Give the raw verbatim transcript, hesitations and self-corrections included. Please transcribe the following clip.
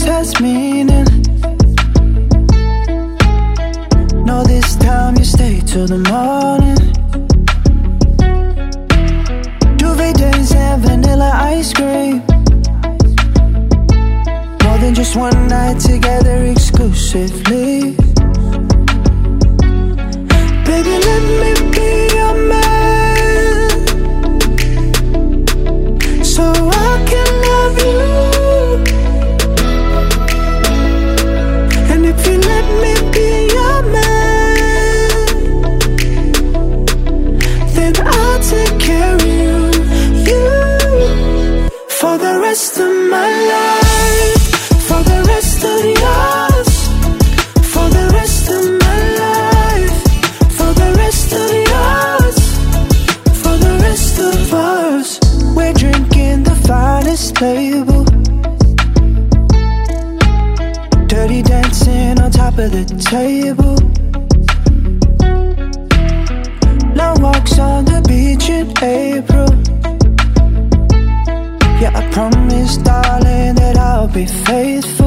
has meaning. No, this time you stay till the morning. Duvet days and vanilla ice cream. More than just one night together exclusively. Baby, let me be your man, so I can love you. And if you let me be your man, then I'll take care of you, you, for the rest of my life, for the rest of yours, for the rest of my life, for the rest of yours, for the rest of us. We're drinking the finest label, dirty dancing on top of the table. Long walks on the beach in April. Yeah, I promise, darling, that I'll be faithful.